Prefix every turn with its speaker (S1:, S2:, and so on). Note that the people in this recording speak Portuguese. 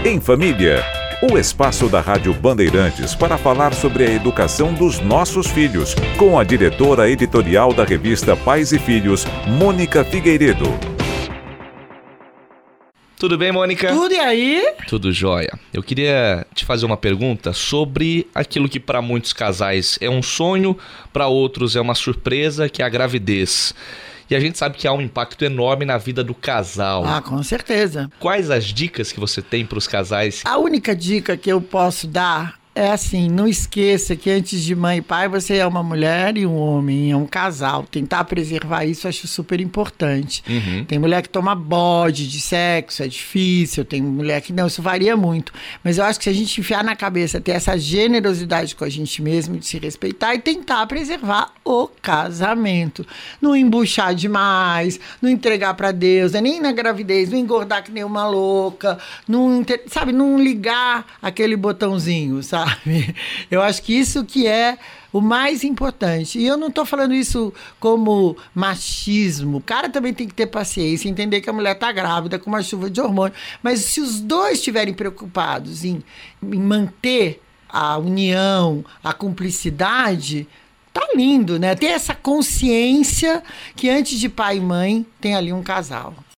S1: Em Família, o espaço da Rádio Bandeirantes para falar sobre a educação dos nossos filhos, com a diretora editorial da revista Pais e Filhos, Mônica Figueiredo.
S2: Tudo bem, Mônica?
S3: Tudo, e aí?
S2: Tudo jóia. Eu queria te fazer uma pergunta sobre aquilo que para muitos casais é um sonho, para outros é uma surpresa, que é a gravidez. E a gente sabe que há um impacto enorme na vida do casal.
S3: Ah, com certeza.
S2: Quais as dicas que você tem para os casais?
S3: A única dica que eu posso dar é assim, não esqueça que antes de mãe e pai, você é uma mulher e um homem, é um casal. Tentar preservar isso eu acho super importante. Tem mulher que toma bode de sexo, é difícil. Tem mulher que não, isso varia muito. Mas eu acho que se a gente enfiar na cabeça, ter essa generosidade com a gente mesmo, de se respeitar e tentar preservar o casamento. Não embuchar demais, não entregar pra Deus, nem na gravidez, não engordar que nem uma louca, não ligar aquele botãozinho, sabe? Eu acho que isso que é o mais importante. E eu não estou falando isso como machismo. O cara também tem que ter paciência, entender que a mulher está grávida com uma chuva de hormônio. Mas se os dois estiverem preocupados em manter a união, a cumplicidade, tá lindo, né? Ter essa consciência que antes de pai e mãe tem ali um casal.